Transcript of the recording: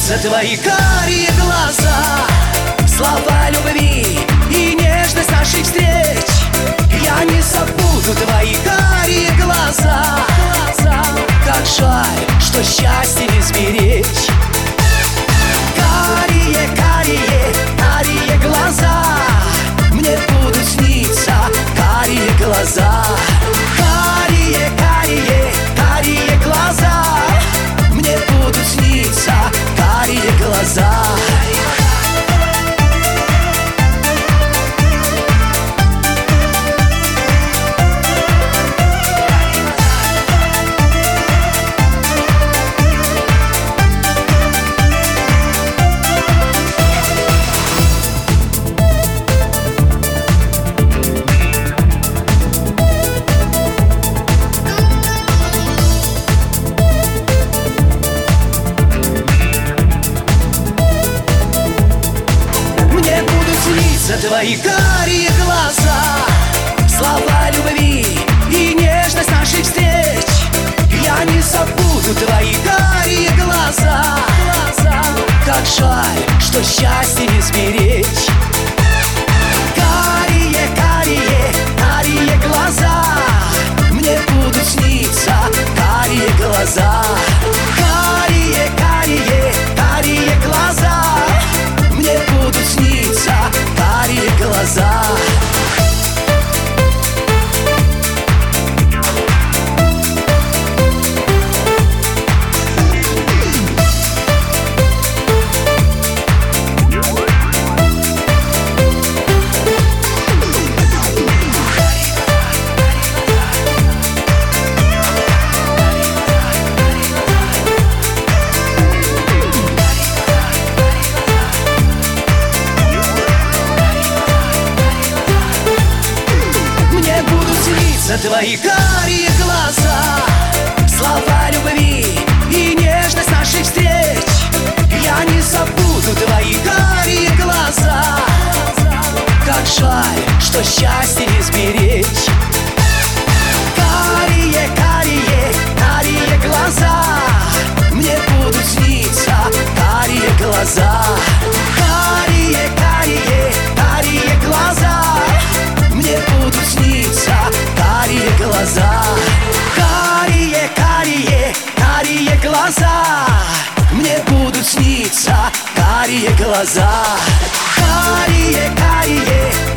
снится твои карие глаза, слова любви и нежность наших встреч. Я не забуду твои карие глаза. Как жаль, что счастье не сберечь. Карие, карие, карие глаза, мне будут сниться карие глаза. Карие, карие, карие глаза, мне будут сниться карие глаза. Твои карие глаза, слова любви и нежность наших встреч. Я не забуду твои карие глаза. Как жаль, что счастье не сберечь. Карие, карие, карие глаза, мне будут сниться карие глаза. Карие, карие, карие глаза, мне будут сниться карие глаза. Твои карие глаза, слова любви и нежность наших встреч. Я не забуду твои карие глаза. Как жаль, что счастье не сберечь. Карие, карие, карие глаза, мне будут сниться карие глаза. Карие, карие, карие глаза, мне будут сниться карие глаза. Карие, карие, карие глаза, мне будут сниться карие глаза. Карие, карие,